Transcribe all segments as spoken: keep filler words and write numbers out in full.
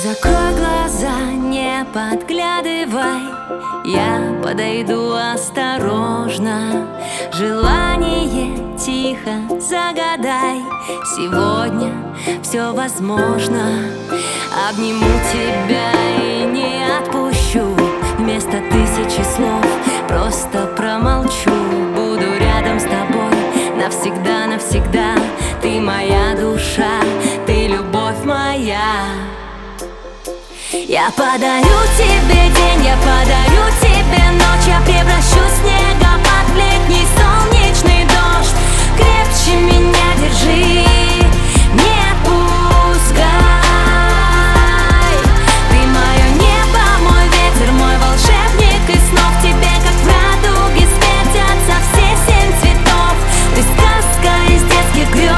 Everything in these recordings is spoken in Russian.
Закрой глаза, не подглядывай, я подойду осторожно. Желание тихо загадай, сегодня все возможно. Обниму тебя и не отпущу, вместо тысячи слов просто промолчу. Буду рядом с тобой навсегда, навсегда. Ты моя душа, ты любовь моя. Я подарю тебе день, я подарю тебе ночь. Я превращу снегопад в летний солнечный дождь. Крепче меня держи, не отпускай. Ты мое небо, мой ветер, мой волшебник из снов. Тебе, как в радуге, светятся все семь цветов. Ты сказка из детских грез.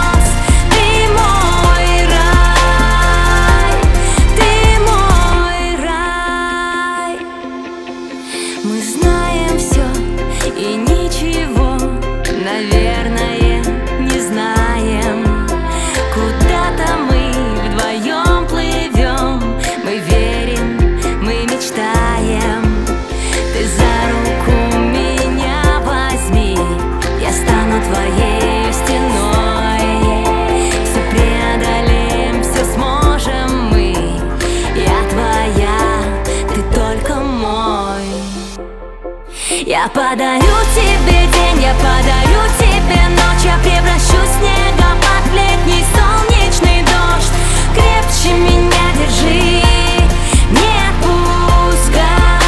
Мы знаем все и ничего, наверное, не знаем. Куда-то мы вдвоем плывем. Мы верим, мы мечтаем. Ты за руку меня возьми, я стану твоей стеной. Все преодолеем, все сможем мы. Я твоя, ты только мой. Я подарю тебе день, я подарю тебе ночь. Я превращу снегопад в летний солнечный дождь. Крепче меня держи, не отпускай.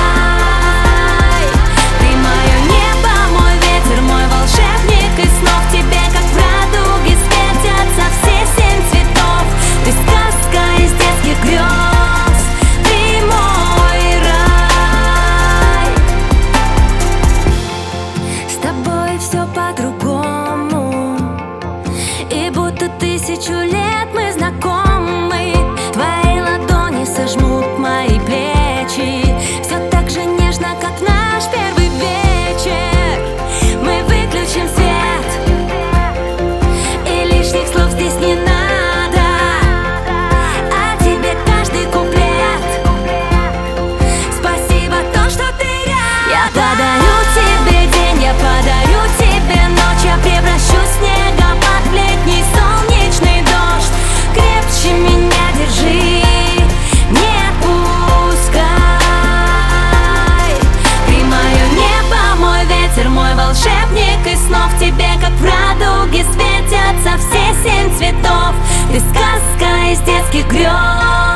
Ты мое небо, мой ветер, мой волшебник из снов. Тебе, как в радуге, светятся все семь цветов. Ты сказка из детских грез. Все по-другому, и будто тысячу лет мы знакомы. Твои ладони сожмут мои плечи, все так же нежно, как в наш первый вечер. Мы выключим свет, и лишних слов здесь не надо. А тебе каждый куплет. Спасибо, то, что ты рядом. Я подарю тебе день, я подарю тебе ночь. Я превращу снегопад в летний солнечный дождь. Крепче меня держи, не отпускай. Ты мое небо, мой ветер, мой волшебник из снов. Тебе, как в радуге, светятся все семь цветов. Ты сказка из детских грез.